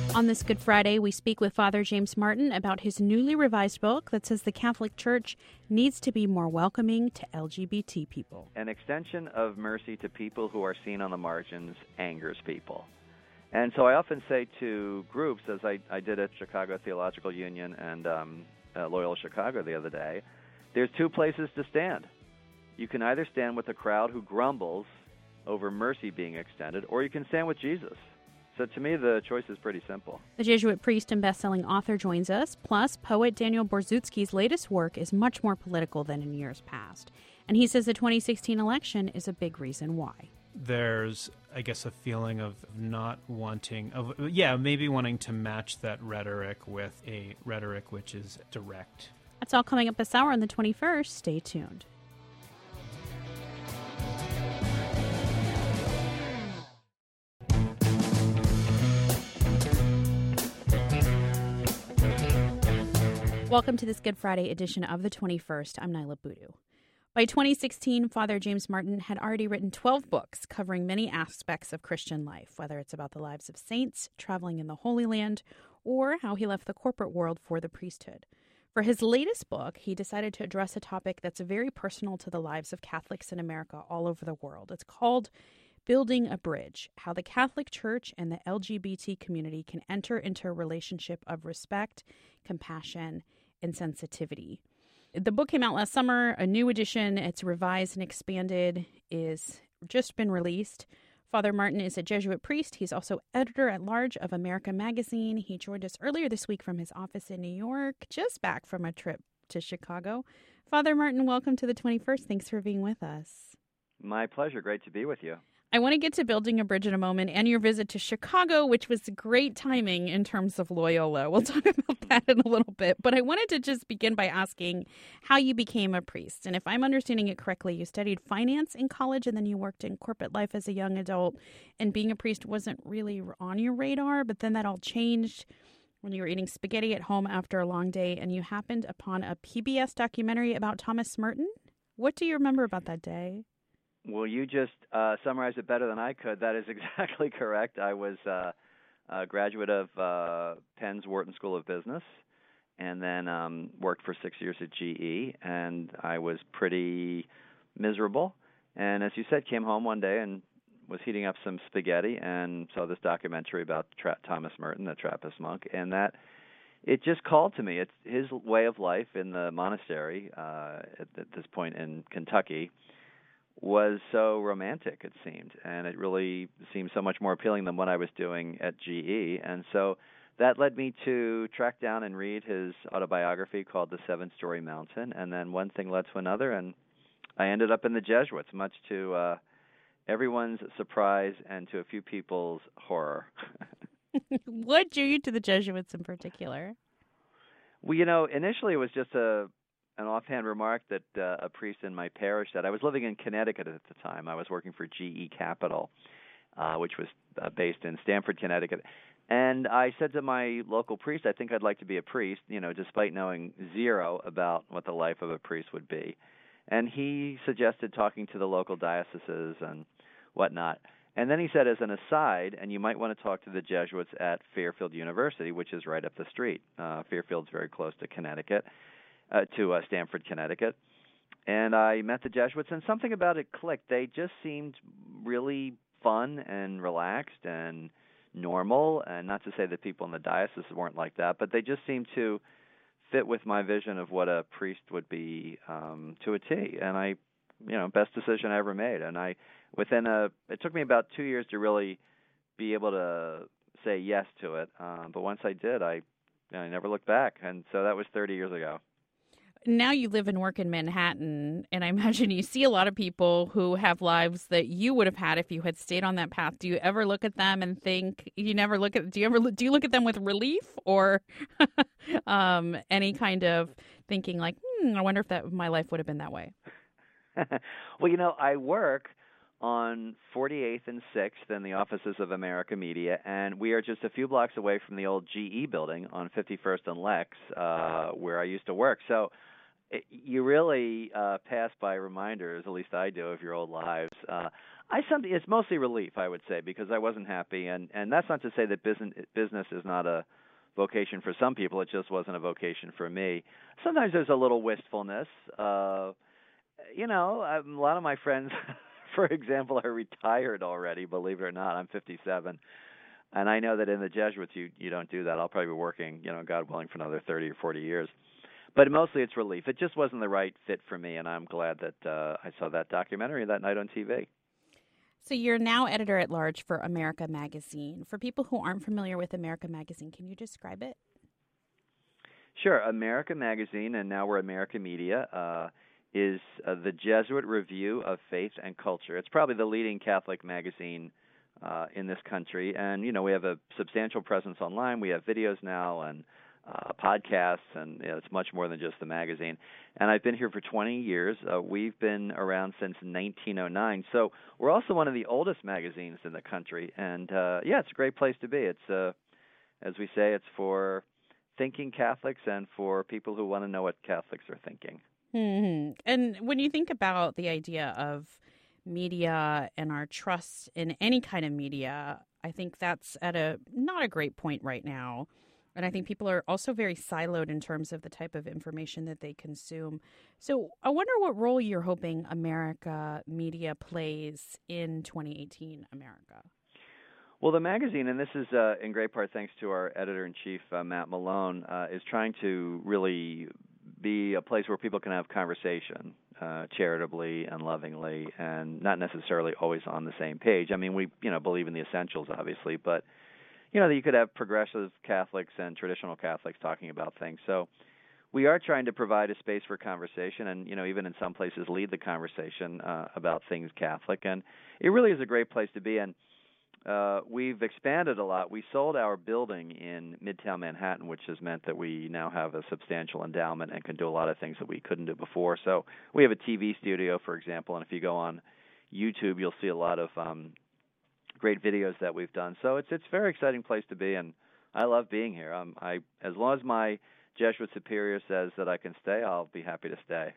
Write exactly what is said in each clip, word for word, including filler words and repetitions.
On this Good Friday, we speak with Father James Martin about his newly revised book that says the Catholic Church needs to be more welcoming to L G B T people. An extension of mercy to people who are seen on the margins angers people. And so I often say to groups, as I, I did at Chicago Theological Union and um, uh, Loyola Chicago the other day, there's two places to stand. You can either stand with a crowd who grumbles over mercy being extended, or you can stand with Jesus. So to me, the choice is pretty simple. The Jesuit priest and best-selling author joins us. Plus, poet Daniel Borzutsky's latest work is much more political than in years past. And he says the twenty sixteen election is a big reason why. There's, I guess, a feeling of not wanting, of yeah, maybe wanting to match that rhetoric with a rhetoric which is direct. That's all coming up this hour on the twenty-first. Stay tuned. Welcome to this Good Friday edition of the twenty-first. I'm Nyla Boodoo. By twenty sixteen, Father James Martin had already written twelve books covering many aspects of Christian life, whether it's about the lives of saints, traveling in the Holy Land, or how he left the corporate world for the priesthood. For his latest book, he decided to address a topic that's very personal to the lives of Catholics in America all over the world. It's called Building a Bridge, How the Catholic Church and the L G B T community can enter into a relationship of respect, compassion, and sensitivity. The book came out last summer. A new edition, it's revised and expanded, is just been released. Father Martin is a Jesuit priest. He's also editor-at-large of America Magazine. He joined us earlier this week from his office in New York, just back from a trip to Chicago. Father Martin, welcome to the twenty-first. Thanks for being with us. My pleasure. Great to be with you. I want to get to Building a Bridge in a moment and your visit to Chicago, which was great timing in terms of Loyola. We'll talk about that in a little bit. But I wanted to just begin by asking how you became a priest. And if I'm understanding it correctly, you studied finance in college and then you worked in corporate life as a young adult. And being a priest wasn't really on your radar, but then that all changed when you were eating spaghetti at home after a long day and you happened upon a P B S documentary about Thomas Merton. What do you remember about that day? Well, you just uh, summarized it better than I could. That is exactly correct. I was uh, a graduate of uh, Penn's Wharton School of Business and then um, worked for six years at G E, and I was pretty miserable. And as you said, came home one day and was heating up some spaghetti and saw this documentary about Tra- Thomas Merton, the Trappist monk, and that it just called to me. It's his way of life in the monastery uh, at, at this point in Kentucky was so romantic, it seemed, and it really seemed so much more appealing than what I was doing at G E. And so that led me to track down and read his autobiography called The Seven-Story Mountain, and then one thing led to another, and I ended up in the Jesuits, much to uh, everyone's surprise and to a few people's horror. What drew you to the Jesuits in particular? Well, you know, initially it was just a an offhand remark that uh, a priest in my parish said. I was living in Connecticut at the time. I was working for G E Capital, uh, which was uh, based in Stamford, Connecticut. And I said to my local priest, I think I'd like to be a priest, you know, despite knowing zero about what the life of a priest would be. And he suggested talking to the local dioceses and whatnot. And then he said, as an aside, and you might want to talk to the Jesuits at Fairfield University, which is right up the street. Uh, Fairfield's very close to Connecticut. Uh, to uh, Stamford, Connecticut. And I met the Jesuits, and something about it clicked. They just seemed really fun and relaxed and normal, and not to say that people in the diocese weren't like that, but they just seemed to fit with my vision of what a priest would be um, to a T. And I, you know, best decision I ever made. And I, within a, it took me about two years to really be able to say yes to it. Uh, but once I did, I, I never looked back. And so that was thirty years ago. Now you live and work in Manhattan, and I imagine you see a lot of people who have lives that you would have had if you had stayed on that path. Do you ever look at them and think, you never look at, do you ever, do you look at them with relief or um, any kind of thinking like, hmm, I wonder if that my life would have been that way? Well, you know, I work on forty-eighth and sixth in the offices of America Media, and we are just a few blocks away from the old G E building on fifty-first and Lex, uh, where I used to work. So it, you really uh, pass by reminders, at least I do, of your old lives. Uh, I some it's mostly relief, I would say, because I wasn't happy, and and that's not to say that business business is not a vocation for some people. It just wasn't a vocation for me. Sometimes there's a little wistfulness. Uh, you know, a lot of my friends, for example, are retired already. Believe it or not, I'm fifty-seven, and I know that in the Jesuits, you you don't do that. I'll probably be working, you know, God willing, for another thirty or forty years. But mostly it's relief. It just wasn't the right fit for me, and I'm glad that uh, I saw that documentary that night on T V. So you're now editor-at-large for America Magazine. For people who aren't familiar with America Magazine, can you describe it? Sure. America Magazine, and now we're America Media, uh, is uh, the Jesuit Review of Faith and Culture. It's probably the leading Catholic magazine uh, in this country. And, you know, we have a substantial presence online. We have videos now and uh, podcasts, and you know, it's much more than just the magazine. And I've been here for twenty years. Uh, we've been around since nineteen oh nine. So we're also one of the oldest magazines in the country. And, uh, yeah, it's a great place to be. It's, uh, as we say, it's for thinking Catholics and for people who want to know what Catholics are thinking. Mm-hmm. And when you think about the idea of media and our trust in any kind of media, I think that's at a not a great point right now. And I think people are also very siloed in terms of the type of information that they consume. So I wonder what role you're hoping America Media plays in twenty eighteen America. Well, the magazine, and this is uh, in great part thanks to our editor-in-chief, uh, Matt Malone, uh, is trying to really be a place where people can have conversation uh, charitably and lovingly, and not necessarily always on the same page. I mean, we you know believe in the essentials, obviously, but you know that you could have progressive Catholics and traditional Catholics talking about things. So we are trying to provide a space for conversation, and you know even in some places lead the conversation uh, about things Catholic, and it really is a great place to be. And Uh, we've expanded a lot. We sold our building in Midtown Manhattan, which has meant that we now have a substantial endowment and can do a lot of things that we couldn't do before. So we have a T V studio, for example, and if you go on YouTube, you'll see a lot of um, great videos that we've done. So it's it's a very exciting place to be, and I love being here. Um, I as long as my Jesuit superior says that I can stay, I'll be happy to stay.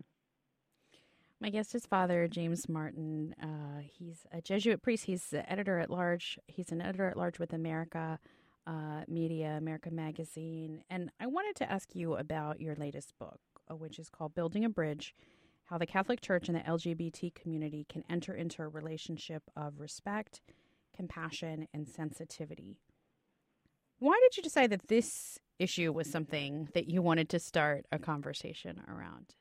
My guest is Father James Martin. Uh, he's a Jesuit priest. He's the editor-at-large. He's an editor-at-large with America uh, Media, America Magazine. And I wanted to ask you about your latest book, uh, which is called Building a Bridge, How the Catholic Church and the L G B T Community Can Enter into a Relationship of Respect, Compassion, and Sensitivity. Why did you decide that this issue was something that you wanted to start a conversation around?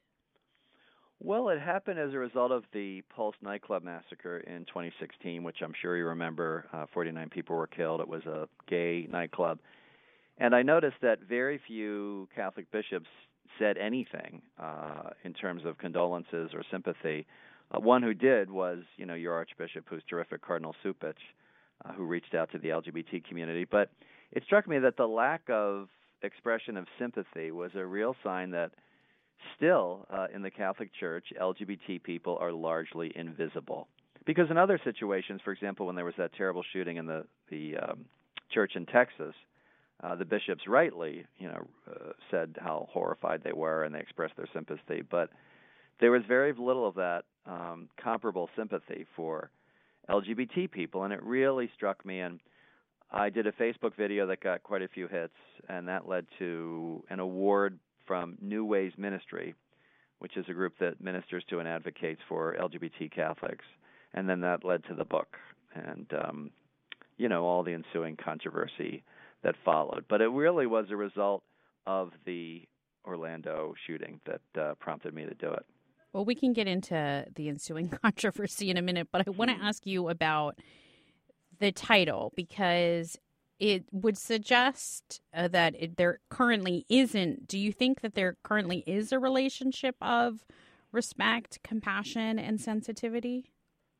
Well, it happened as a result of the Pulse nightclub massacre in twenty sixteen, which I'm sure you remember. Uh, forty-nine people were killed. It was a gay nightclub. And I noticed that very few Catholic bishops said anything uh, in terms of condolences or sympathy. Uh, one who did was, you know, your Archbishop, who's terrific, Cardinal Cupich, uh, who reached out to the L G B T community. But it struck me that the lack of expression of sympathy was a real sign that still, uh, in the Catholic Church, L G B T people are largely invisible. Because in other situations, for example, when there was that terrible shooting in the the um, church in Texas, uh, the bishops rightly, you know, uh, said how horrified they were and they expressed their sympathy. But there was very little of that um, comparable sympathy for L G B T people, and it really struck me. And I did a Facebook video that got quite a few hits, and that led to an award from New Ways Ministry, which is a group that ministers to and advocates for L G B T Catholics. And then that led to the book and, um, you know, all the ensuing controversy that followed. But it really was a result of the Orlando shooting that uh, prompted me to do it. Well, we can get into the ensuing controversy in a minute, but I want to ask you about the title, because it would suggest uh, that it, there currently isn't. Do you think that there currently is a relationship of respect, compassion, and sensitivity?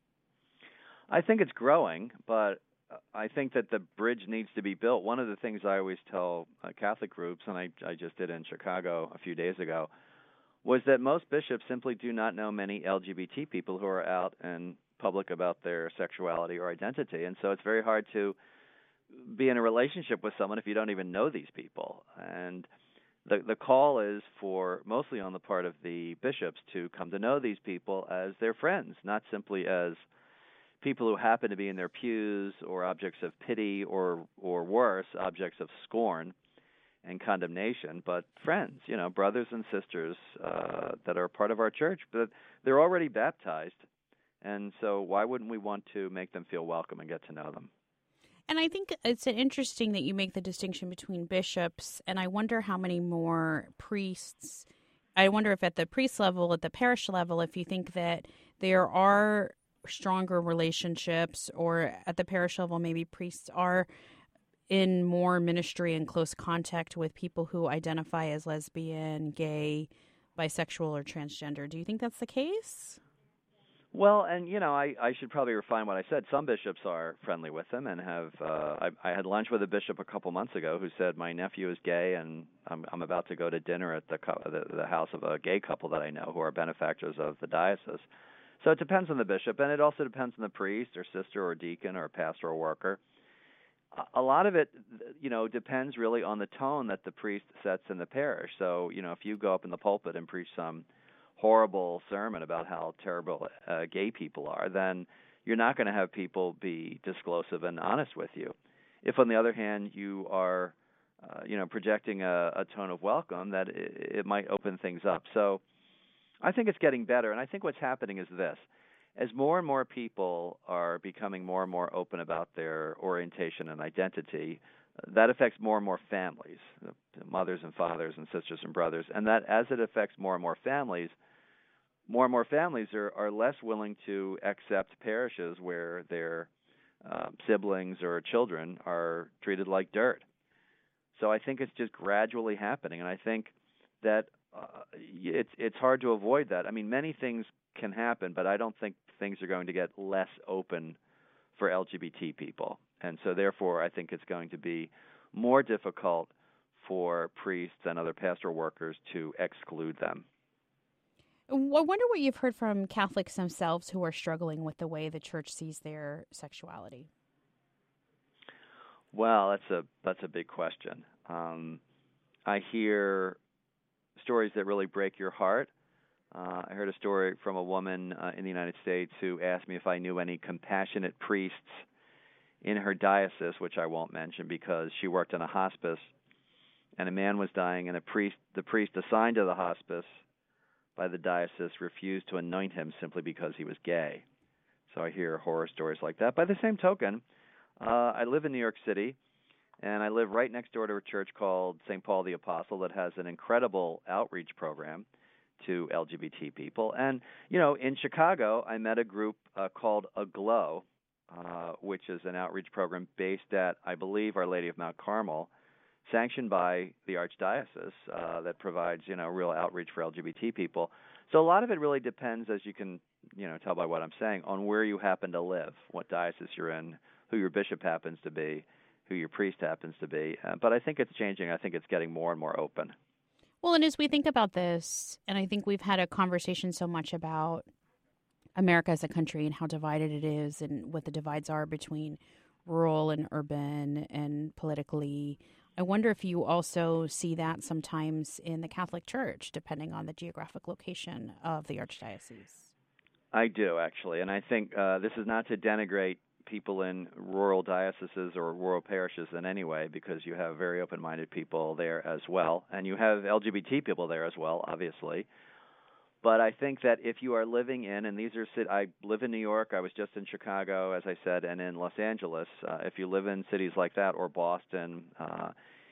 I think it's growing, but I think that the bridge needs to be built. One of the things I always tell uh, Catholic groups, and I, I just did in Chicago a few days ago, was that most bishops simply do not know many L G B T people who are out in public about their sexuality or identity. And so it's very hard to be in a relationship with someone if you don't even know these people. And the the call is for, mostly on the part of the bishops, to come to know these people as their friends, not simply as people who happen to be in their pews, or objects of pity, or or worse, objects of scorn and condemnation, but friends, you know, brothers and sisters uh, that are part of our church, but they're already baptized, and so why wouldn't we want to make them feel welcome and get to know them? And I think it's interesting that you make the distinction between bishops, and I wonder how many more priests, I wonder if at the priest level, at the parish level, if you think that there are stronger relationships, or at the parish level, maybe priests are in more ministry and close contact with people who identify as lesbian, gay, bisexual, or transgender. Do you think that's the case? Well, and, you know, I, I should probably refine what I said. Some bishops are friendly with them and have, uh, I, I had lunch with a bishop a couple months ago who said, my nephew is gay, and I'm, I'm about to go to dinner at the, the, the house of a gay couple that I know who are benefactors of the diocese. So it depends on the bishop, and it also depends on the priest or sister or deacon or pastoral worker. A lot of it, you know, depends really on the tone that the priest sets in the parish. So, you know, if you go up in the pulpit and preach some horrible sermon about how terrible uh, gay people are, then you're not going to have people be disclosive and honest with you. If, on the other hand, you are, uh, you know, projecting a, a tone of welcome, that it, it might open things up. So I think it's getting better, and I think what's happening is this. As more and more people are becoming more and more open about their orientation and identity, that affects more and more families, mothers and fathers and sisters and brothers, and that as it affects more and more families, more and more families are, are less willing to accept parishes where their uh, siblings or children are treated like dirt. So I think it's just gradually happening, and I think that uh, it's it's hard to avoid that. I mean, many things can happen, but I don't think things are going to get less open for L G B T people. And so therefore, I think it's going to be more difficult for priests and other pastoral workers to exclude them. I wonder what you've heard from Catholics themselves who are struggling with the way the church sees their sexuality. Well, that's a that's a big question. Um, I hear stories that really break your heart. Uh, I heard a story from a woman uh, in the United States who asked me if I knew any compassionate priests in her diocese, which I won't mention because she worked in a hospice, and a man was dying, and a priest, the priest assigned to the hospice by the diocese refused to anoint him simply because he was gay. So I hear horror stories like that. By the same token, uh, I live in New York City, and I live right next door to a church called Saint Paul the Apostle that has an incredible outreach program to L G B T people. And, you know, in Chicago, I met a group uh, called Aglow, uh, which is an outreach program based at, I believe, Our Lady of Mount Carmel, sanctioned by the Archdiocese, uh, that provides, you know, real outreach for L G B T people. So a lot of it really depends, as you can, you know, tell by what I'm saying, on where you happen to live, what diocese you're in, who your bishop happens to be, who your priest happens to be. Uh, but I think it's changing. I think it's getting more and more open. Well, and as we think about this, and I think we've had a conversation so much about America as a country and how divided it is and what the divides are between rural and urban and politically, I wonder if you also see that sometimes in the Catholic Church, depending on the geographic location of the Archdiocese. I do, actually, and I think uh, this is not to denigrate people in rural dioceses or rural parishes in any way, because you have very open-minded people there as well, and you have L G B T people there as well, obviously. But I think that if you are living in, and these are, I live in New York, I was just in Chicago, as I said, and in Los Angeles. Uh, if you live in cities like that, or Boston, uh,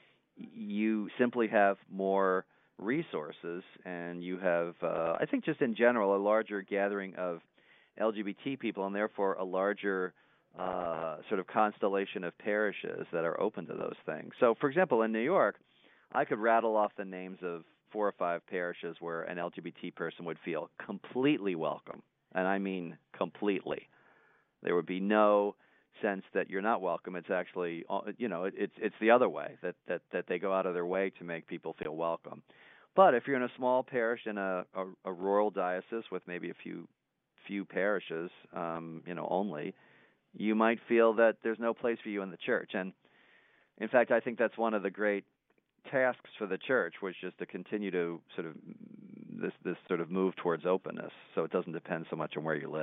you simply have more resources, and you have, uh, I think just in general, a larger gathering of L G B T people, and therefore a larger uh, sort of constellation of parishes that are open to those things. So, for example, in New York, I could rattle off the names of four or five parishes where an L G B T person would feel completely welcome, and I mean completely. There would be no sense that you're not welcome. It's actually, you know, it's it's the other way, that, that, that they go out of their way to make people feel welcome. But if you're in a small parish in a, a, a rural diocese with maybe a few few parishes, um, you know, only, you might feel that there's no place for you in the church. And in fact, I think that's one of the great tasks for the church, was just to continue to sort of this this sort of move towards openness, so it doesn't depend so much on where you live.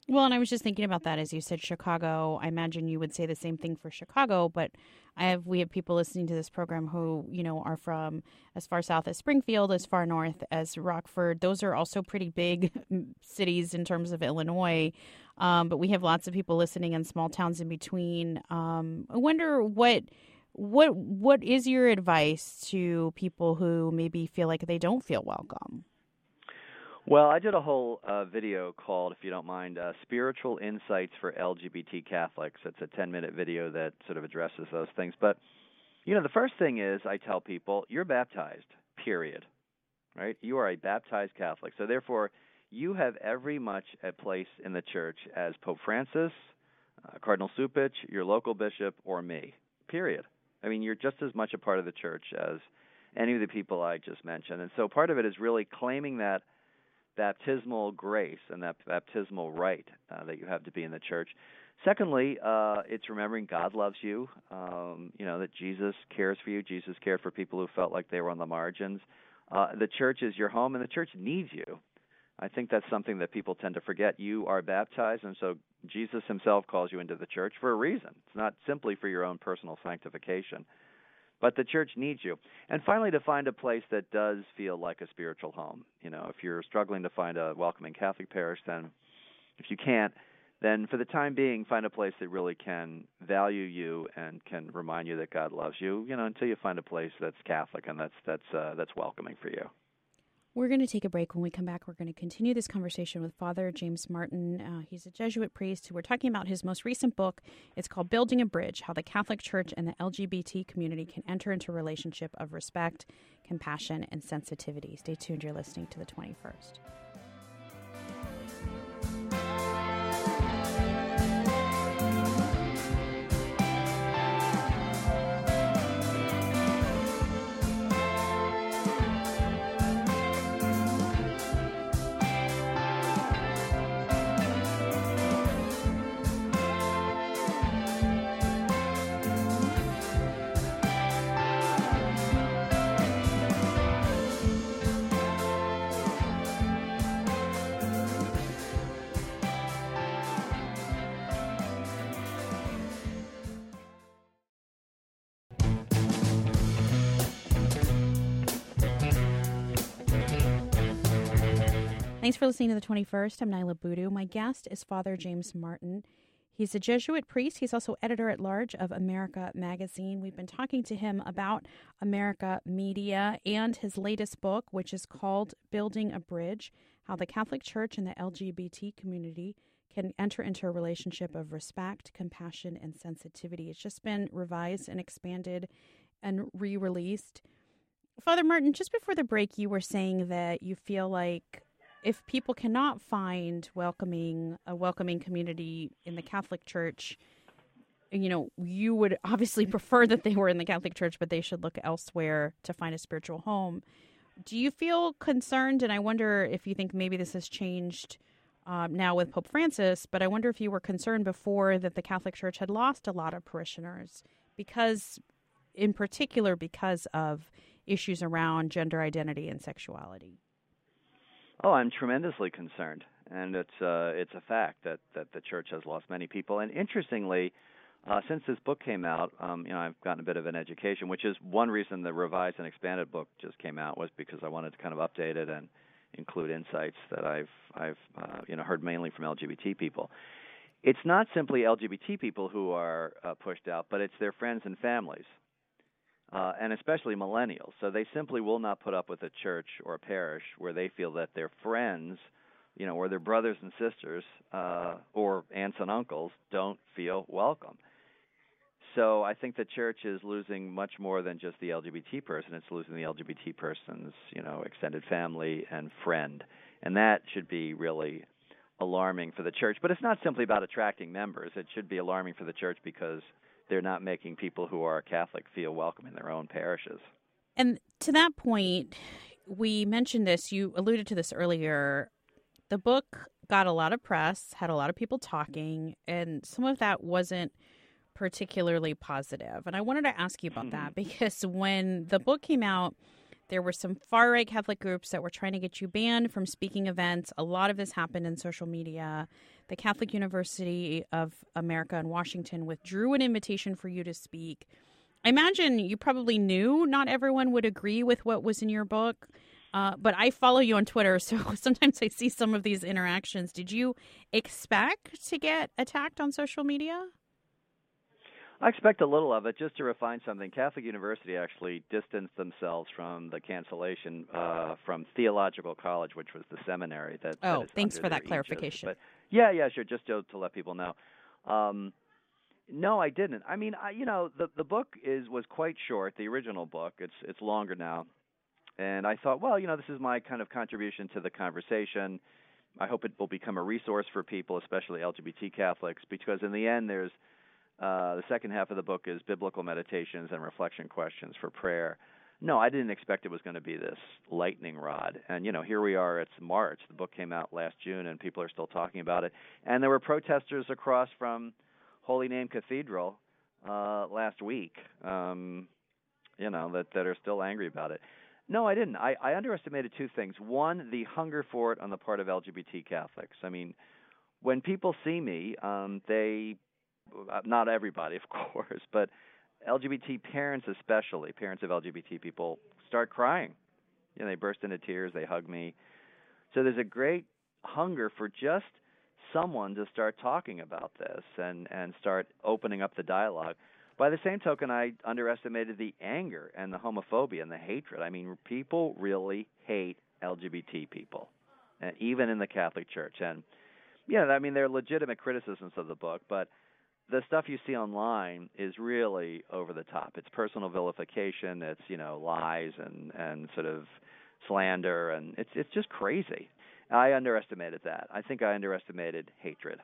Well, and I was just thinking about that as you said Chicago. I imagine you would say the same thing for Chicago, but I have we have people listening to this program who, you know, are from as far south as Springfield, as far north as Rockford. Those are also pretty big cities in terms of Illinois. Um, but we have lots of people listening in small towns in between. Um, I wonder what what what is your advice to people who maybe feel like they don't feel welcome? Well, I did a whole uh, video called, if you don't mind, uh, Spiritual Insights for L G B T Catholics. It's a ten-minute video that sort of addresses those things. But, you know, the first thing is I tell people, you're baptized, period, right? You are a baptized Catholic. So, therefore, you have every much a place in the church as Pope Francis, uh, Cardinal Cupich, your local bishop, or me, period. I mean, you're just as much a part of the church as any of the people I just mentioned. And so part of it is really claiming that baptismal grace and that baptismal right uh, that you have to be in the church. Secondly, uh, it's remembering God loves you, um, you know, that Jesus cares for you. Jesus cared for people who felt like they were on the margins. Uh, the church is your home, and the church needs you. I think that's something that people tend to forget. You are baptized, and so Jesus himself calls you into the church for a reason. It's not simply for your own personal sanctification. But the church needs you. And finally, to find a place that does feel like a spiritual home. You know, if you're struggling to find a welcoming Catholic parish, then if you can't, then for the time being, find a place that really can value you and can remind you that God loves you, you know, until you find a place that's Catholic and that's that's uh, that's welcoming for you. We're going to take a break. When we come back, we're going to continue this conversation with Father James Martin. Uh, he's a Jesuit priest who we're talking about his most recent book. It's called Building a Bridge, How the Catholic Church and the L G B T Community Can Enter into a Relationship of Respect, Compassion, and Sensitivity. Stay tuned. You're listening to The twenty-first. Thanks for listening to The twenty-first. I'm Nyla Boodoo. My guest is Father James Martin. He's a Jesuit priest. He's also editor-at-large of America Magazine. We've been talking to him about America Media and his latest book, which is called Building a Bridge, How the Catholic Church and the L G B T Community Can Enter into a Relationship of Respect, Compassion, and Sensitivity. It's just been revised and expanded and re-released. Father Martin, just before the break, you were saying that you feel like if people cannot find welcoming a welcoming community in the Catholic Church, you know, you would obviously prefer that they were in the Catholic Church, but they should look elsewhere to find a spiritual home. Do you feel concerned? And I wonder if you think maybe this has changed uh, now with Pope Francis, but I wonder if you were concerned before that the Catholic Church had lost a lot of parishioners because, in particular, because of issues around gender identity and sexuality. Oh, I'm tremendously concerned, and it's uh, it's a fact that, that the church has lost many people. And interestingly, uh, since this book came out, um, you know, I've gotten a bit of an education, which is one reason the revised and expanded book just came out, was because I wanted to kind of update it and include insights that I've I've uh, you know heard mainly from L G B T people. It's not simply L G B T people who are uh, pushed out, but it's their friends and families. Uh, and especially millennials. So they simply will not put up with a church or a parish where they feel that their friends, you know, or their brothers and sisters uh, or aunts and uncles don't feel welcome. So I think the church is losing much more than just the L G B T person. It's losing the L G B T person's, you know, extended family and friend. And that should be really alarming for the church. But it's not simply about attracting members. It should be alarming for the church because they're not making people who are Catholic feel welcome in their own parishes. And to that point, we mentioned this, you alluded to this earlier. The book got a lot of press, had a lot of people talking, and some of that wasn't particularly positive. And I wanted to ask you about mm-hmm. that because when the book came out, There were some far-right Catholic groups that were trying to get you banned from speaking events. A lot of this happened in social media. The Catholic University of America in Washington withdrew an invitation for you to speak. I imagine you probably knew not everyone would agree with what was in your book, uh, but I follow you on Twitter, so sometimes I see some of these interactions. Did you expect to get attacked on social media? I expect a little of it. Just to refine something, Catholic University actually distanced themselves from the cancellation uh, from Theological College, which was the seminary that. Oh, that is thanks under for their that clarification. But yeah, yeah, sure. Just to, to let people know. Um, no, I didn't. I mean, I, you know, the the book is was quite short. The original book, it's it's longer now, and I thought, well, you know, this is my kind of contribution to the conversation. I hope it will become a resource for people, especially L G B T Catholics, because in the end, there's Uh, the second half of the book is biblical meditations and reflection questions for prayer. No, I didn't expect it was going to be this lightning rod. And, you know, here we are, it's March. The book came out last June, and people are still talking about it. And there were protesters across from Holy Name Cathedral uh, last week, um, you know, that, that are still angry about it. No, I didn't. I, I underestimated two things. One, the hunger for it on the part of L G B T Catholics. I mean, when people see me, um, they... not everybody, of course, but L G B T parents especially, parents of L G B T people, start crying. You know, they burst into tears, they hug me. So there's a great hunger for just someone to start talking about this and, and start opening up the dialogue. By the same token, I underestimated the anger and the homophobia and the hatred. I mean, people really hate L G B T people, and even in the Catholic Church. And, yeah, I mean, they're legitimate criticisms of the book, but the stuff you see online is really over the top. It's personal vilification. It's, you know, lies and, and sort of slander, and it's it's just crazy. I underestimated that. I think I underestimated hatred.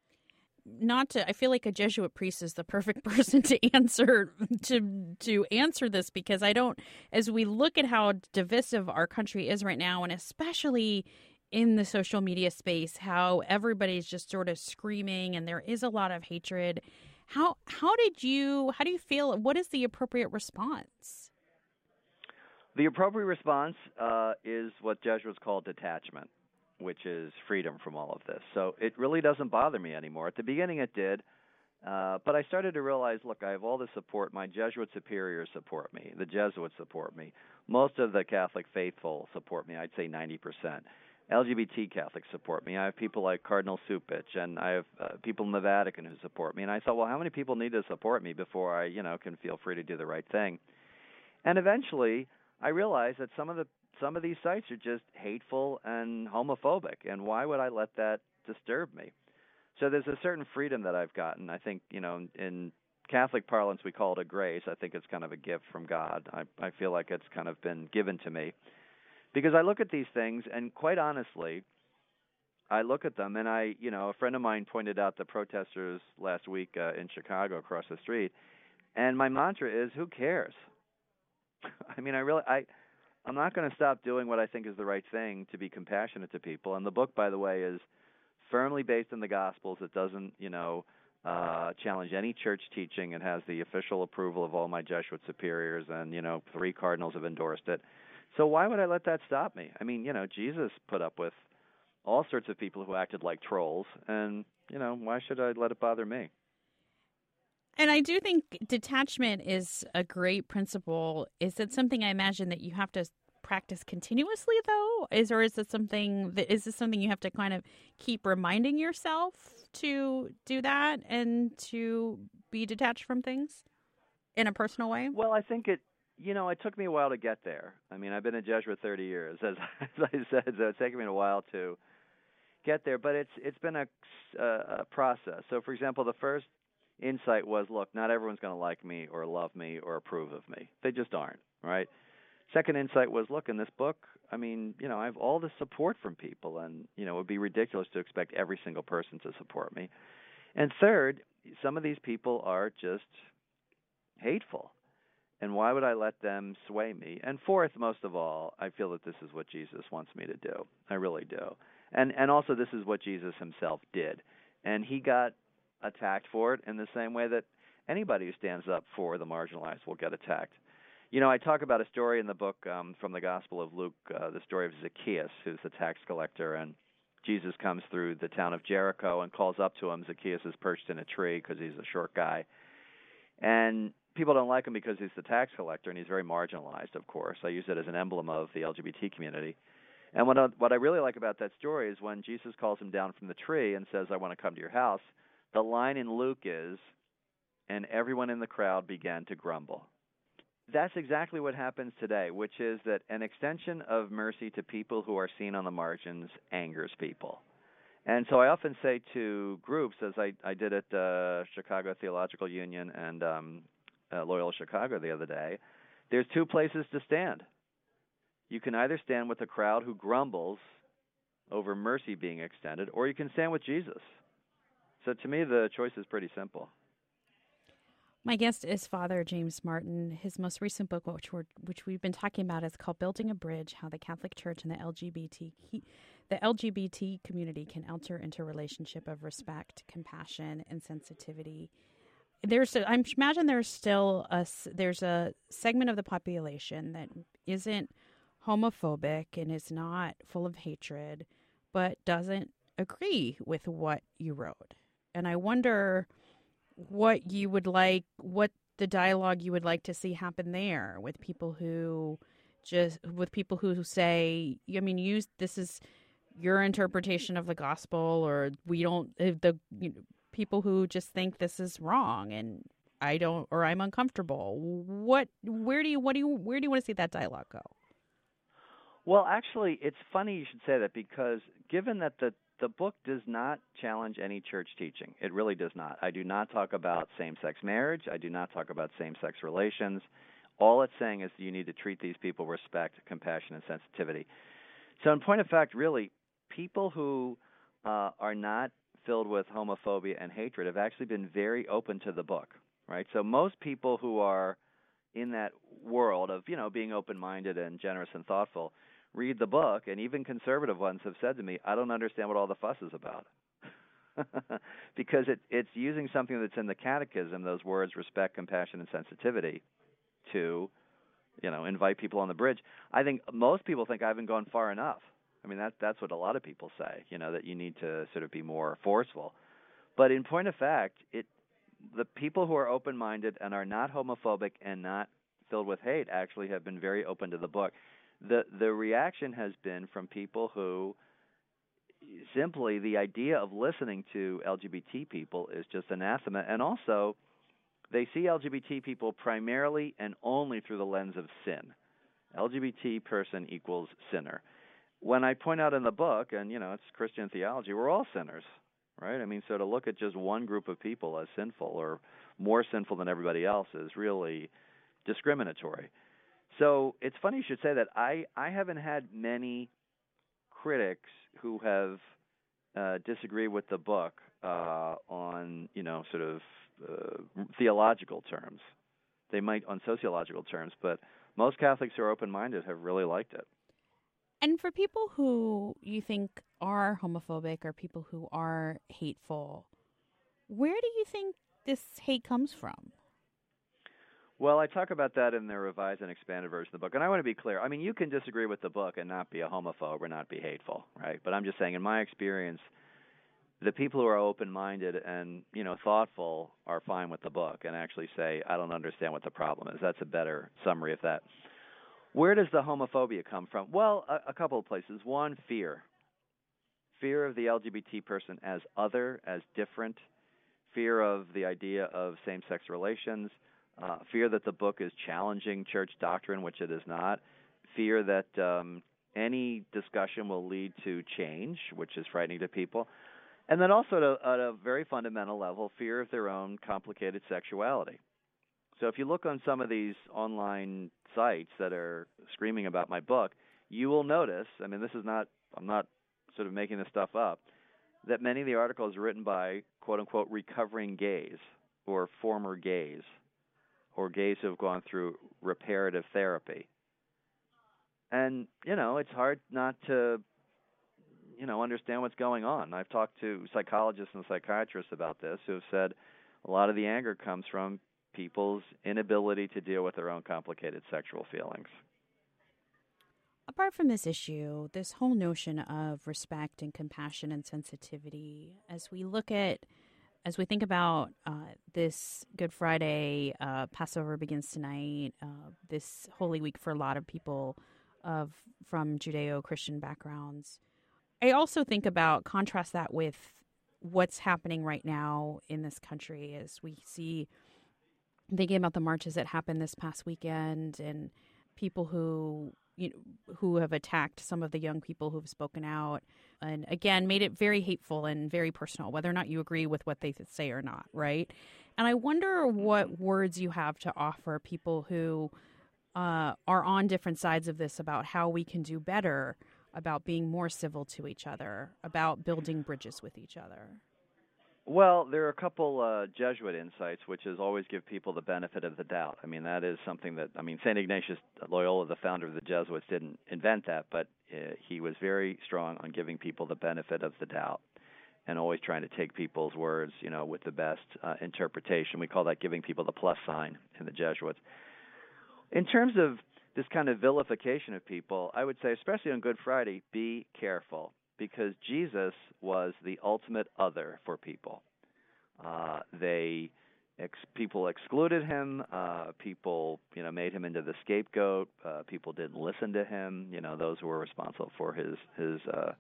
Not to, I feel like a Jesuit priest is the perfect person to answer to to answer this, because I don't, as we look at how divisive our country is right now, and especially in the social media space, how everybody's just sort of screaming and there is a lot of hatred. How how did you how do you feel? What is the appropriate response? The appropriate response uh, is what Jesuits call detachment, which is freedom from all of this. So it really doesn't bother me anymore. At the beginning it did, uh, but I started to realize, look, I have all the support. My Jesuit superiors support me. The Jesuits support me. Most of the Catholic faithful support me. I'd say ninety percent. L G B T Catholics support me. I have people like Cardinal Cupich, and I have uh, people in the Vatican who support me. And I thought, well, how many people need to support me before I, you know, can feel free to do the right thing? And eventually, I realized that some of the some of these sites are just hateful and homophobic, and why would I let that disturb me? So there's a certain freedom that I've gotten. I think, you know, in Catholic parlance, we call it a grace. I think it's kind of a gift from God. I, I feel like it's kind of been given to me. Because I look at these things, and quite honestly, I look at them, and I, you know, a friend of mine pointed out the protesters last week uh, in Chicago across the street, and my mantra is, who cares? I mean, I really, I, I'm not going to stop doing what I think is the right thing to be compassionate to people. And the book, by the way, is firmly based in the Gospels. It doesn't, you know, uh, challenge any church teaching. It has the official approval of all my Jesuit superiors, and, you know, three cardinals have endorsed it. So why would I let that stop me? I mean, you know, Jesus put up with all sorts of people who acted like trolls, and, you know, why should I let it bother me? And I do think detachment is a great principle. Is it something I imagine that you have to practice continuously, though? Is or is it something that is this something you have to kind of keep reminding yourself to do that and to be detached from things in a personal way? Well, I think it. You know, it took me a while to get there. I mean, I've been a Jesuit thirty years, as, as I said, so it's taken me a while to get there. But it's it's been a, a process. So, for example, the first insight was, look, not everyone's going to like me or love me or approve of me. They just aren't, right? Second insight was, look, in this book, I mean, you know, I have all the support from people, and, you know, it would be ridiculous to expect every single person to support me. And third, some of these people are just hateful. And why would I let them sway me? And fourth, most of all, I feel that this is what Jesus wants me to do. I really do. And and also this is what Jesus himself did. And he got attacked for it in the same way that anybody who stands up for the marginalized will get attacked. You know, I talk about a story in the book um, from the Gospel of Luke, uh, the story of Zacchaeus, who's the tax collector, and Jesus comes through the town of Jericho and calls up to him. Zacchaeus is perched in a tree because he's a short guy. And people don't like him because he's the tax collector, and he's very marginalized, of course. I use it as an emblem of the L G B T community. And what I, what I really like about that story is when Jesus calls him down from the tree and says, I want to come to your house, the line in Luke is, and everyone in the crowd began to grumble. That's exactly what happens today, which is that an extension of mercy to people who are seen on the margins angers people. And so I often say to groups, as I, I did at uh, Chicago Theological Union and um, uh, Loyola Chicago the other day, there's two places to stand. You can either stand with a crowd who grumbles over mercy being extended, or you can stand with Jesus. So to me, the choice is pretty simple. My guest is Father James Martin. His most recent book, which we're, which we've been talking about, is called "Building a Bridge: How the Catholic Church and the L G B T the L G B T community can enter into a relationship of respect, compassion, and sensitivity." There's, a, I imagine, there's still a there's a segment of the population that isn't homophobic and is not full of hatred, but doesn't agree with what you wrote. And I wonder what you would like, what the dialogue you would like to see happen there with people who just, with people who say, I mean, use this is your interpretation of the gospel, or we don't, the you know, people who just think this is wrong and I don't, or I'm uncomfortable. What, where do you, what do you, where do you want to see that dialogue go? Well, actually, it's funny you should say that, because given that the The book does not challenge any church teaching. It really does not. I do not talk about same-sex marriage. I do not talk about same-sex relations. All it's saying is you need to treat these people with respect, compassion, and sensitivity. So in point of fact, really, people who uh, are not filled with homophobia and hatred have actually been very open to the book, right? So most people who are in that world of, you know, being open-minded and generous and thoughtful read the book, and even conservative ones have said to me, I don't understand what all the fuss is about. Because it, it's using something that's in the catechism, those words, respect, compassion, and sensitivity, to, you know, invite people on the bridge. I think most people think I haven't gone far enough. I mean, that, that's what a lot of people say, you know, that you need to sort of be more forceful. But in point of fact, it the people who are open-minded and are not homophobic and not filled with hate actually have been very open to the book. The the reaction has been from people who simply the idea of listening to L G B T people is just anathema, and also they see L G B T people primarily and only through the lens of sin. L G B T person equals sinner. When I point out in the book, and you know, it's Christian theology, we're all sinners, right? I mean, so to look at just one group of people as sinful or more sinful than everybody else is really discriminatory. So it's funny you should say that. I, I haven't had many critics who have uh, disagreed with the book uh, on, you know, sort of uh, theological terms. They might on sociological terms, but most Catholics who are open-minded have really liked it. And for people who you think are homophobic or people who are hateful, where do you think this hate comes from? Well, I talk about that in the revised and expanded version of the book. And I want to be clear. I mean, you can disagree with the book and not be a homophobe or not be hateful, right? But I'm just saying, in my experience, the people who are open-minded and, you know, thoughtful are fine with the book and actually say, I don't understand what the problem is. That's a better summary of that. Where does the homophobia come from? Well, a, a couple of places. One, fear. Fear of the L G B T person as other, as different. Fear of the idea of same-sex relations. Uh, fear that the book is challenging church doctrine, which it is not. Fear that um, any discussion will lead to change, which is frightening to people. And then also at a, at a very fundamental level, fear of their own complicated sexuality. So if you look on some of these online sites that are screaming about my book, you will notice, I mean, this is not, I'm not sort of making this stuff up, that many of the articles are written by, quote-unquote, recovering gays or former gays, or gays who have gone through reparative therapy. And, you know, it's hard not to, you know, understand what's going on. I've talked to psychologists and psychiatrists about this who have said a lot of the anger comes from people's inability to deal with their own complicated sexual feelings. Apart from this issue, this whole notion of respect and compassion and sensitivity, as we look at, as we think about uh, this Good Friday, uh, Passover begins tonight, uh, this Holy Week for a lot of people of from Judeo-Christian backgrounds, I also think about, contrast that with what's happening right now in this country as we see, thinking about the marches that happened this past weekend and people who you know, who have attacked some of the young people who've spoken out, and again made it very hateful and very personal, whether or not you agree with what they say or not, right? And I wonder what words you have to offer people who uh, are on different sides of this about how we can do better, about being more civil to each other, about building bridges with each other. Well, there are a couple uh, Jesuit insights, which is always give people the benefit of the doubt. I mean, that is something that, I mean, Saint Ignatius Loyola, the founder of the Jesuits, didn't invent that, but uh, he was very strong on giving people the benefit of the doubt and always trying to take people's words, you know, with the best uh, interpretation. We call that giving people the plus sign in the Jesuits. In terms of this kind of vilification of people, I would say, especially on Good Friday, be careful, because Jesus was the ultimate other for people. Uh, they ex- people excluded him. Uh, people, you know, made him into the scapegoat. Uh, people didn't listen to him. You know, those who were responsible for his his uh,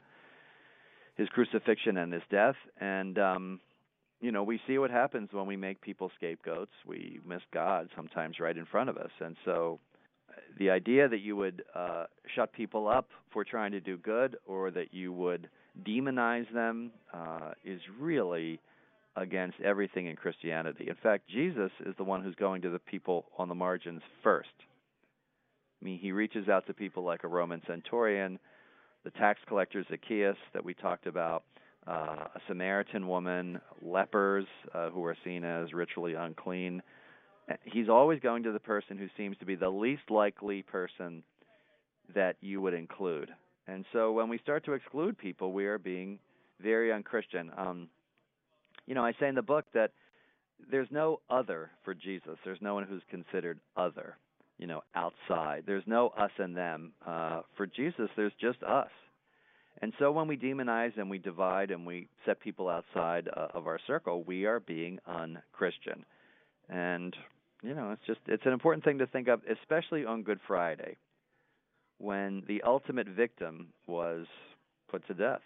his crucifixion and his death. And um, you know, we see what happens when we make people scapegoats. We miss God sometimes right in front of us, and so the idea that you would uh, shut people up for trying to do good, or that you would demonize them, uh, is really against everything in Christianity. In fact, Jesus is the one who's going to the people on the margins first. I mean, he reaches out to people like a Roman centurion, the tax collector Zacchaeus that we talked about, uh, a Samaritan woman, lepers uh, who are seen as ritually unclean. He's always going to the person who seems to be the least likely person that you would include. And so when we start to exclude people, we are being very unchristian. Um, you know, I say in the book that there's no other for Jesus. There's no one who's considered other, you know, outside. There's no us and them. Uh, for Jesus, there's just us. And so when we demonize and we divide and we set people outside uh, of our circle, we are being unchristian. And you know, it's just, it's an important thing to think of, especially on Good Friday, when the ultimate victim was put to death.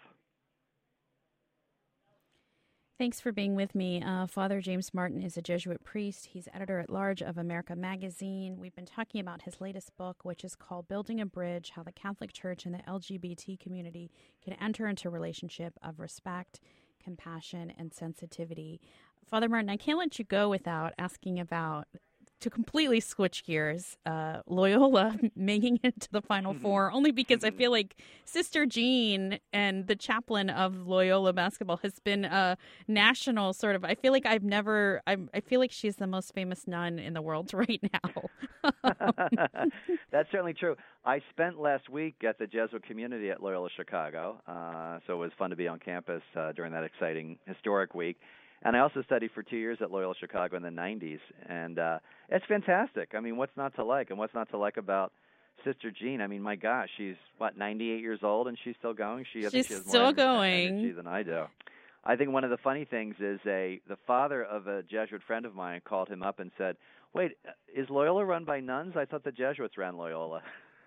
Thanks for being with me. Uh, Father James Martin is a Jesuit priest. He's editor-at-large of America Magazine. We've been talking about his latest book, which is called Building a Bridge, How the Catholic Church and the L G B T Community Can Enter into a Relationship of Respect, Compassion, and Sensitivity. Father Martin, I can't let you go without asking about, to completely switch gears, uh, Loyola making it to the Final Four, only because I feel like Sister Jean and the chaplain of Loyola basketball has been a national sort of, I feel like I've never, I, I feel like she's the most famous nun in the world right now. That's certainly true. I spent last week at the Jesuit community at Loyola Chicago, uh, so it was fun to be on campus uh, during that exciting historic week. And I also studied for two years at Loyola Chicago in the nineties, and uh, it's fantastic. I mean, what's not to like? And what's not to like about Sister Jean? I mean, my gosh, she's, what, ninety-eight years old, and she's still going? She, I she's think she has still more going. energy than I do. I think one of the funny things is a the father of a Jesuit friend of mine called him up and said, wait, is Loyola run by nuns? I thought the Jesuits ran Loyola.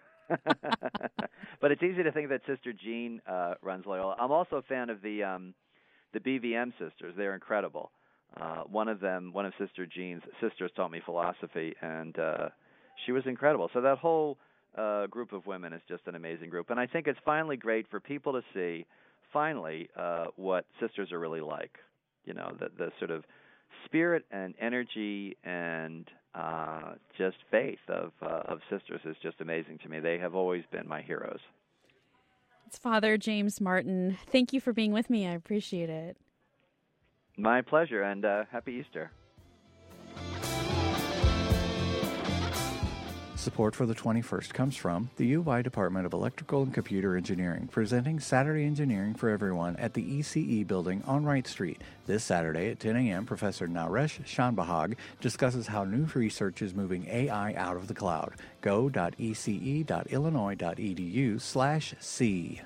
But it's easy to think that Sister Jean uh, runs Loyola. I'm also a fan of the... Um, The B V M sisters. They're incredible. Uh, one of them, one of Sister Jean's sisters taught me philosophy, and uh, she was incredible. So that whole uh, group of women is just an amazing group. And I think it's finally great for people to see, finally, uh, what sisters are really like. You know, the, the sort of spirit and energy and uh, just faith of, uh, of sisters is just amazing to me. They have always been my heroes. It's Father James Martin. Thank you for being with me. I appreciate it. My pleasure, and uh, happy Easter. Support for the twenty-first comes from the U of I Department of Electrical and Computer Engineering, presenting Saturday Engineering for Everyone at the E C E building on Wright Street. This Saturday at ten a.m., Professor Naresh Shanbahag discusses how new research is moving A I out of the cloud. go.ece.illinois.edu slash C.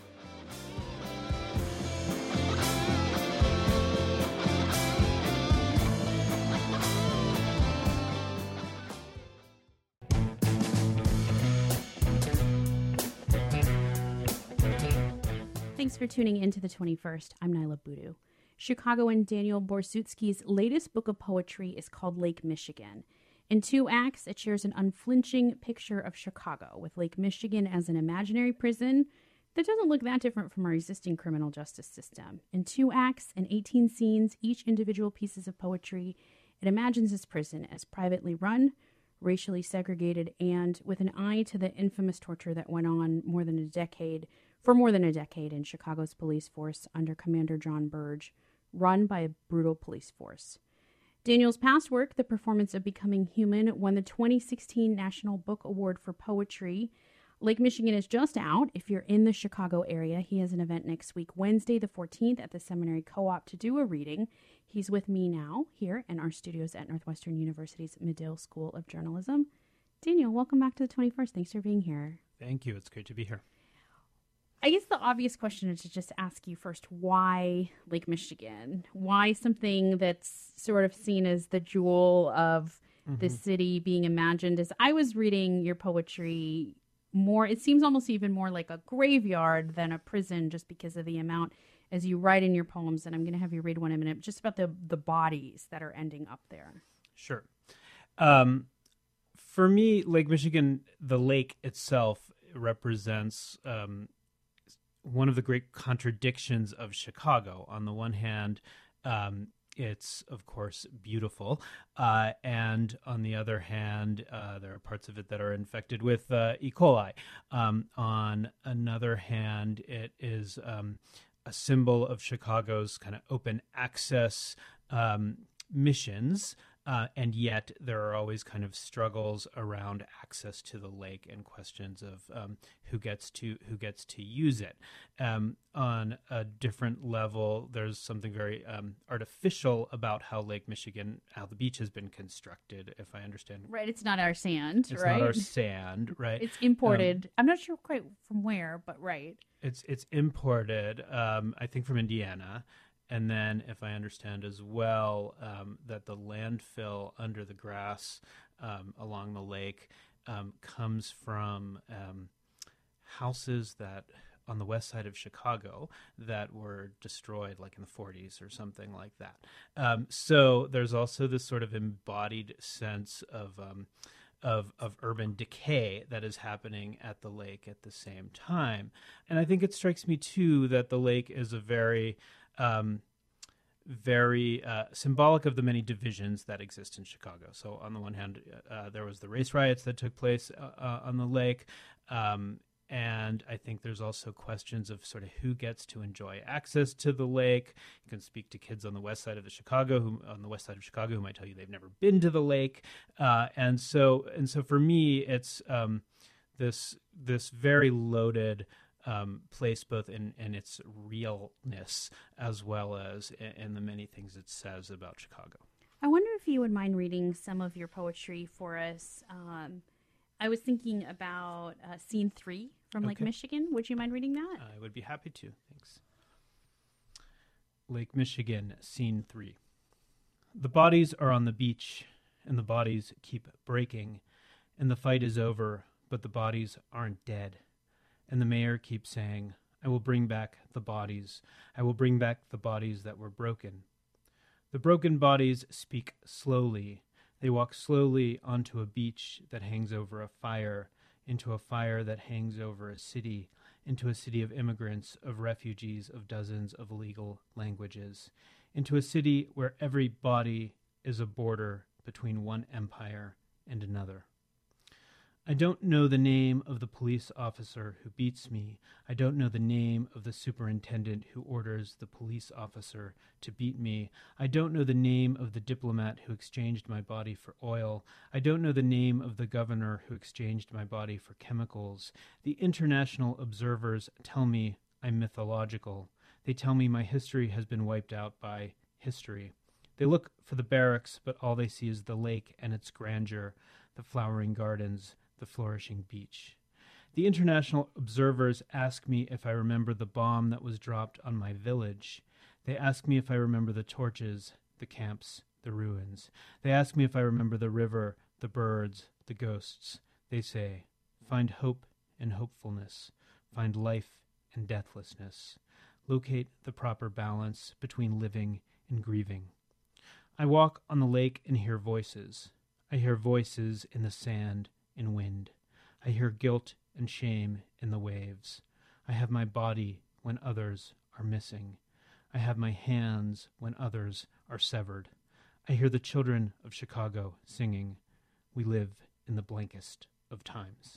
Thanks for tuning in to the twenty-first. I'm Nyla Boodoo. Chicagoan Daniel Borsutsky's latest book of poetry is called Lake Michigan. In two acts, it shares an unflinching picture of Chicago, with Lake Michigan as an imaginary prison that doesn't look that different from our existing criminal justice system. In two acts and eighteen scenes, each individual pieces of poetry, it imagines this prison as privately run, racially segregated, and with an eye to the infamous torture that went on more than a decade for more than a decade in Chicago's police force under Commander John Burge, run by a brutal police force. Daniel's past work, The Performance of Becoming Human, won the twenty sixteen National Book Award for Poetry. Lake Michigan is just out. If you're in the Chicago area, he has an event next week, Wednesday the fourteenth, at the Seminary Co-op to do a reading. He's with me now here in our studios at Northwestern University's Medill School of Journalism. Daniel, welcome back to the twenty-first. Thanks for being here. Thank you. It's great to be here. I guess the obvious question is to just ask you first, why Lake Michigan? Why something that's sort of seen as the jewel of mm-hmm. the city being imagined? As I was reading your poetry more, it seems almost even more like a graveyard than a prison, just because of the amount, as you write in your poems, and I'm going to have you read one in a minute, just about the, the bodies that are ending up there. Sure. Um, for me, Lake Michigan, the lake itself represents um, one of the great contradictions of Chicago. On the one hand, um, it's, of course, beautiful. Uh, and on the other hand, uh, there are parts of it that are infected with uh, E. coli. Um, on another hand, it is um, a symbol of Chicago's kind of open access um, missions. Uh, and yet there are always kind of struggles around access to the lake and questions of um, who gets to who gets to use it. Um, on a different level, there's something very um, artificial about how Lake Michigan, how the beach has been constructed, if I understand. Right, it's not our sand, it's right? It's not our sand, right? It's imported. Um, I'm not sure quite from where, but right. It's it's imported, um, I think from Indiana. And then, if I understand as well, um, that the landfill under the grass um, along the lake um, comes from um, houses that on the west side of Chicago that were destroyed, like in the forties or something like that. Um, so there's also this sort of embodied sense of um, of of urban decay that is happening at the lake at the same time. And I think it strikes me too that the lake is a very um, very uh, symbolic of the many divisions that exist in Chicago. So on the one hand, uh, there was the race riots that took place uh, uh, on the lake. Um, and I think there's also questions of sort of who gets to enjoy access to the lake. You can speak to kids on the west side of the Chicago, who, on the west side of Chicago, who might tell you they've never been to the lake. Uh, and so, and so for me, it's um, this this very loaded Um, place, both in, in its realness as well as in, in the many things it says about Chicago. I wonder if you would mind reading some of your poetry for us. Um, I was thinking about uh, scene three from Lake Okay. Michigan. Would you mind reading that? I would be happy to. Thanks. Lake Michigan, scene three. The bodies are on the beach, and the bodies keep breaking, and the fight is over, but the bodies aren't dead. And the mayor keeps saying, I will bring back the bodies. I will bring back the bodies that were broken. The broken bodies speak slowly. They walk slowly onto a beach that hangs over a fire, into a fire that hangs over a city, into a city of immigrants, of refugees, of dozens of illegal languages, into a city where every body is a border between one empire and another. I don't know the name of the police officer who beats me. I don't know the name of the superintendent who orders the police officer to beat me. I don't know the name of the diplomat who exchanged my body for oil. I don't know the name of the governor who exchanged my body for chemicals. The international observers tell me I'm mythological. They tell me my history has been wiped out by history. They look for the barracks, but all they see is the lake and its grandeur, the flowering gardens, the flourishing beach. The international observers ask me if I remember the bomb that was dropped on my village. They ask me if I remember the torches, the camps, the ruins. They ask me if I remember the river, the birds, the ghosts. They say, find hope and hopefulness. Find life and deathlessness. Locate the proper balance between living and grieving. I walk on the lake and hear voices. I hear voices in the sand and wind. I hear guilt and shame in the waves. I have my body when others are missing. I have my hands when others are severed. I hear the children of Chicago singing, we live in the blankest of times.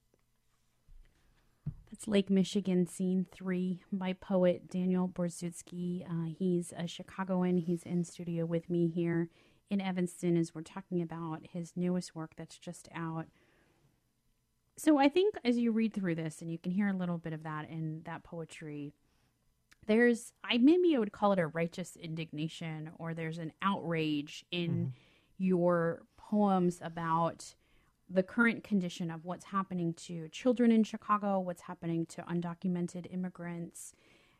That's Lake Michigan, Scene three, by poet Daniel Borzutsky. Uh, he's a Chicagoan. He's in studio with me here in Evanston as we're talking about his newest work that's just out. So I think as you read through this, and you can hear a little bit of that in that poetry, there's, I maybe I would call it a righteous indignation, or there's an outrage in mm-hmm. your poems about the current condition of what's happening to children in Chicago, what's happening to undocumented immigrants.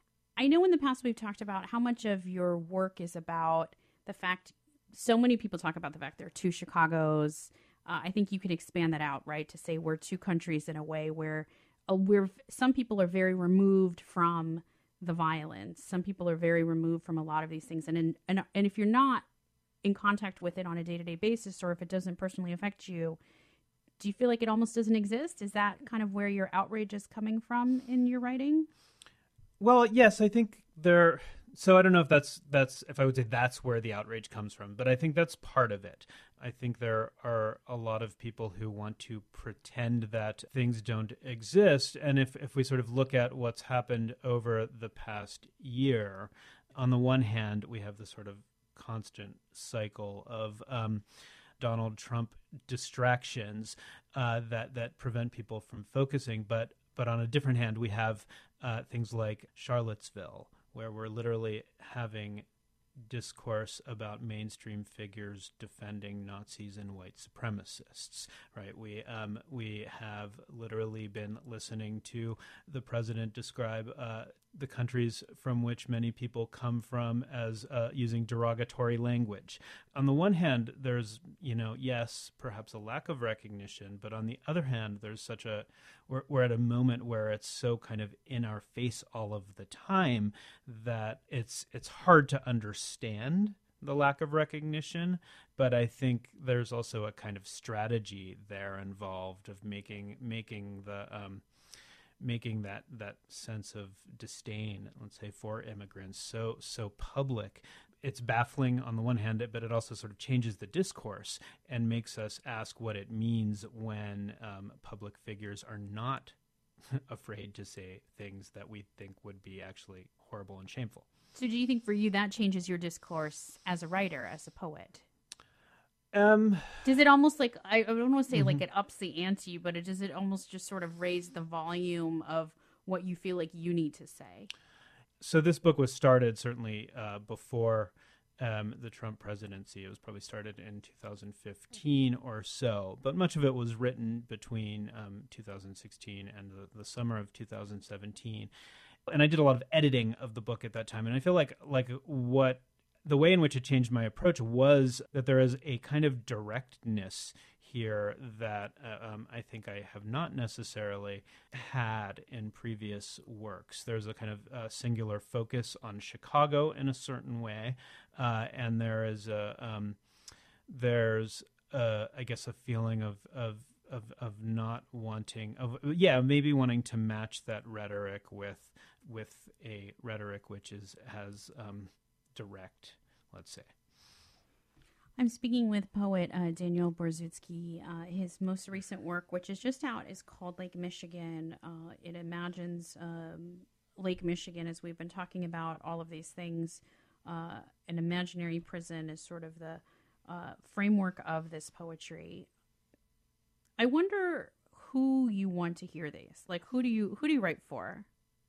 I know in the past we've talked about how much of your work is about the fact, so many people talk about the fact there are two Chicagos. Uh, I think you can expand that out, right, to say we're two countries in a way where uh, we're some people are very removed from the violence. Some people are very removed from a lot of these things. And in, and, and if you're not in contact with it on a day-to-day basis, or if it doesn't personally affect you, do you feel like it almost doesn't exist? Is that kind of where your outrage is coming from in your writing? Well, yes, I think there. So I don't know if that's that's if I would say that's where the outrage comes from, but I think that's part of it. I think there are a lot of people who want to pretend that things don't exist. And if, if we sort of look at what's happened over the past year, on the one hand, we have this sort of constant cycle of um, Donald Trump distractions uh, that that prevent people from focusing. But but on a different hand, we have uh, things like Charlottesville, where we're literally having discourse about mainstream figures defending Nazis and white supremacists, right? We um, we have literally been listening to the president describe uh, the countries from which many people come from as uh, using derogatory language. On the one hand, there's, you know, yes, perhaps a lack of recognition, but on the other hand, there's such a, we're, we're at a moment where it's so kind of in our face all of the time that it's it's hard to understand the lack of recognition. But I think there's also a kind of strategy there involved of making making the um, making that that sense of disdain, let's say, for immigrants so so public. It's baffling on the one hand, but it also sort of changes the discourse and makes us ask what it means when um, public figures are not afraid to say things that we think would be actually horrible and shameful. So do you think for you that changes your discourse as a writer, as a poet? Um, does it almost like, I don't want to say mm-hmm. like it ups the ante, but it, does it almost just sort of raise the volume of what you feel like you need to say? So this book was started certainly uh, before um, the Trump presidency. It was probably started in two thousand fifteen or so, but much of it was written between um, two thousand sixteen and the, the summer of two thousand seventeen. And I did a lot of editing of the book at that time. And I feel like like what the way in which it changed my approach was that there is a kind of directness here that uh, um, I think I have not necessarily had in previous works. There's a kind of uh, singular focus on Chicago in a certain way, uh, and there is a um, there's a, I guess a feeling of of of of not wanting of yeah maybe wanting to match that rhetoric with with a rhetoric which is has um, direct, let's say. I'm speaking with poet uh, Daniel Borzutsky. Uh, his most recent work, which is just out, is called Lake Michigan. Uh, it imagines um, Lake Michigan, as we've been talking about all of these things. Uh, an imaginary prison is sort of the uh, framework of this poetry. I wonder who you want to hear this. Like, who do you who do you write for?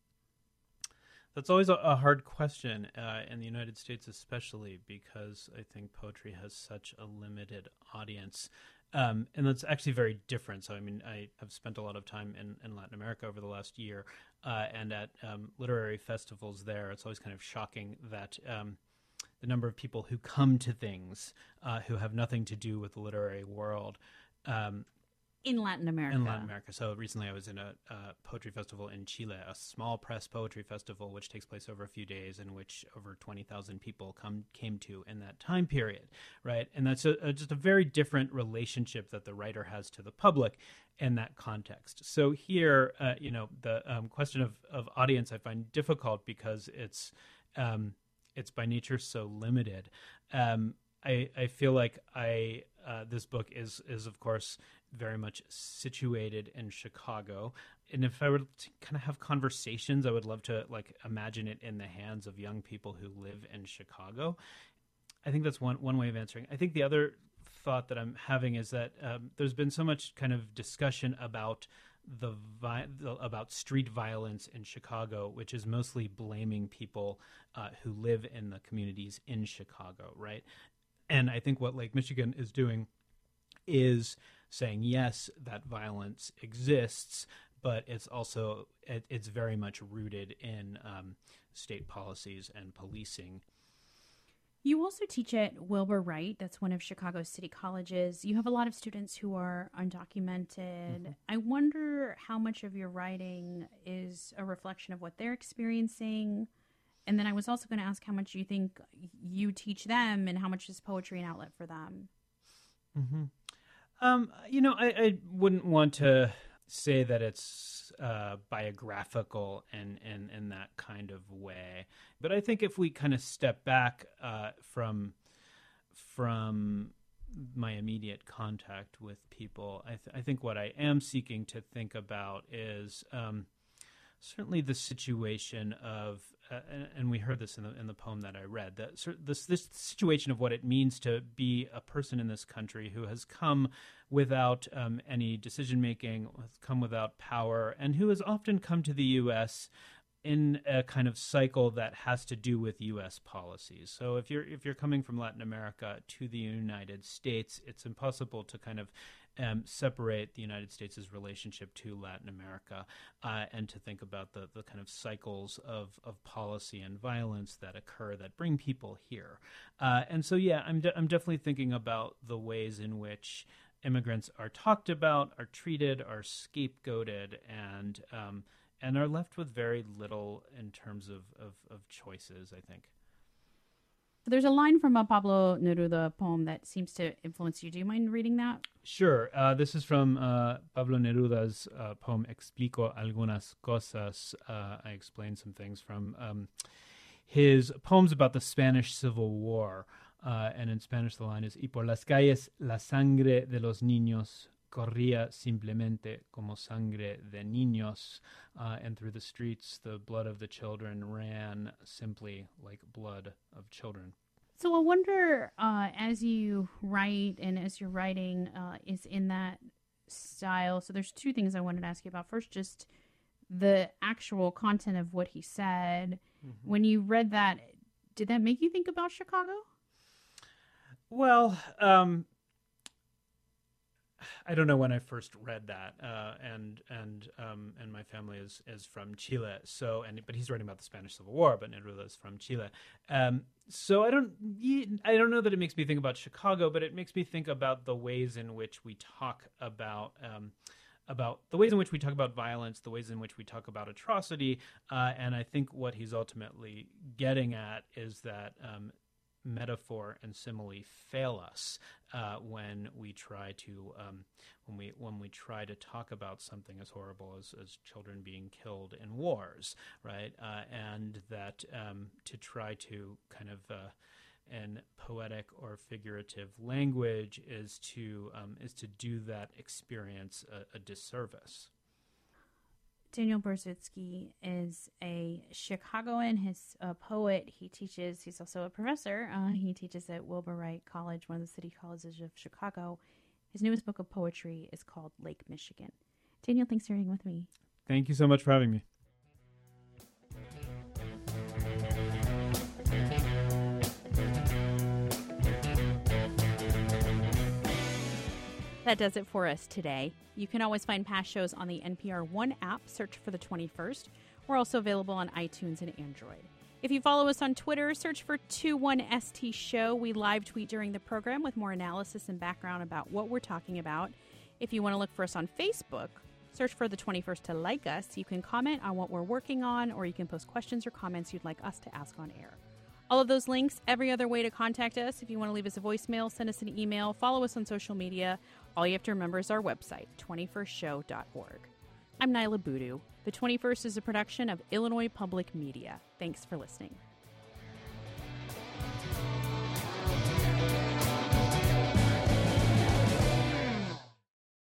That's always a, a hard question uh, in the United States, especially because I think poetry has such a limited audience. Um, and that's actually very different. So, I mean, I have spent a lot of time in, in Latin America over the last year, uh, and at um, literary festivals there, it's always kind of shocking that um, the number of people who come to things uh, who have nothing to do with the literary world. Um, In Latin America. In Latin America. So recently I was in a uh, poetry festival in Chile, a small press poetry festival, which takes place over a few days, in which over twenty thousand people come came to in that time period, right? And that's a, a, just a very different relationship that the writer has to the public in that context. So here, uh, you know, the um, question of, of audience I find difficult because it's um, it's by nature so limited. Um, I, I feel like I uh, this book is is of course very much situated in Chicago, and if I were to kind of have conversations, I would love to like imagine it in the hands of young people who live in Chicago. I think that's one one way of answering. I think the other thought that I'm having is that um, there's been so much kind of discussion about the, vi- the about street violence in Chicago, which is mostly blaming people uh, who live in the communities in Chicago, right? And I think what Lake Michigan is doing is saying, yes, that violence exists, but it's also, it, it's very much rooted in um, state policies and policing. You also teach at Wilbur Wright. That's one of Chicago's city colleges. You have a lot of students who are undocumented. Mm-hmm. I wonder how much of your writing is a reflection of what they're experiencing. And then I was also going to ask how much you think you teach them and how much is poetry an outlet for them? Mm-hmm. Um, you know, I, I wouldn't want to say that it's uh, biographical in, in, in that kind of way. But I think if we kind of step back uh, from from my immediate contact with people, I, th- I think what I am seeking to think about is um, certainly the situation of, uh, and, and we heard this in the in the poem that I read, that this this situation of what it means to be a person in this country who has come without um, any decision making, has come without power, and who has often come to the U S in a kind of cycle that has to do with U S policies. So if you're if you're coming from Latin America to the United States, it's impossible to kind of Um, separate the United States' relationship to Latin America uh, and to think about the, the kind of cycles of, of policy and violence that occur that bring people here. Uh, and so, yeah, I'm, de- I'm definitely thinking about the ways in which immigrants are talked about, are treated, are scapegoated, and um, and are left with very little in terms of, of, of choices, I think. There's a line from a Pablo Neruda poem that seems to influence you. Do you mind reading that? Sure. Uh, this is from uh, Pablo Neruda's uh, poem Explico Algunas Cosas. Uh, I explain some things from um, his poems about the Spanish Civil War. Uh, and in Spanish, the line is, Y por las calles la sangre de los niños corría simplemente como sangre de niños. Uh, and through the streets, the blood of the children ran simply like blood of children. So I wonder, uh, as you write and as you're writing uh, is in that style. So there's two things I wanted to ask you about. First, just the actual content of what he said. Mm-hmm. When you read that, did that make you think about Chicago? Well, um, I don't know when I first read that, uh, and and um, and my family is, is from Chile, so and but he's writing about the Spanish Civil War, but Neruda is from Chile, um, so I don't I don't know that it makes me think about Chicago, but it makes me think about the ways in which we talk about um, about the ways in which we talk about violence, the ways in which we talk about atrocity, uh, and I think what he's ultimately getting at is that. Um, metaphor and simile fail us uh, when we try to um, when we when we try to talk about something as horrible as, as children being killed in wars, right? Uh, and that um, to try to kind of uh, in poetic or figurative language is to um, is to do that experience a, a disservice. Daniel Berzitsky is a Chicagoan. He's a poet. He teaches, he's also a professor. Uh, he teaches at Wilbur Wright College, one of the city colleges of Chicago. His newest book of poetry is called Lake Michigan. Daniel, thanks for being with me. Thank you so much for having me. That does it for us today. You can always find past shows on the N P R One app. Search for the twenty-first. We're also available on iTunes and Android. If you follow us on Twitter, search for twenty-one S T Show. We live tweet during the program with more analysis and background about what we're talking about. If you want to look for us on Facebook, search for the twenty-first to like us. You can comment on what we're working on, or you can post questions or comments you'd like us to ask on air. All of those links, every other way to contact us. If you want to leave us a voicemail, send us an email, follow us on social media. All you have to remember is our website, twenty-first show dot org. I'm Nyla Boodoo. The twenty-first is a production of Illinois Public Media. Thanks for listening.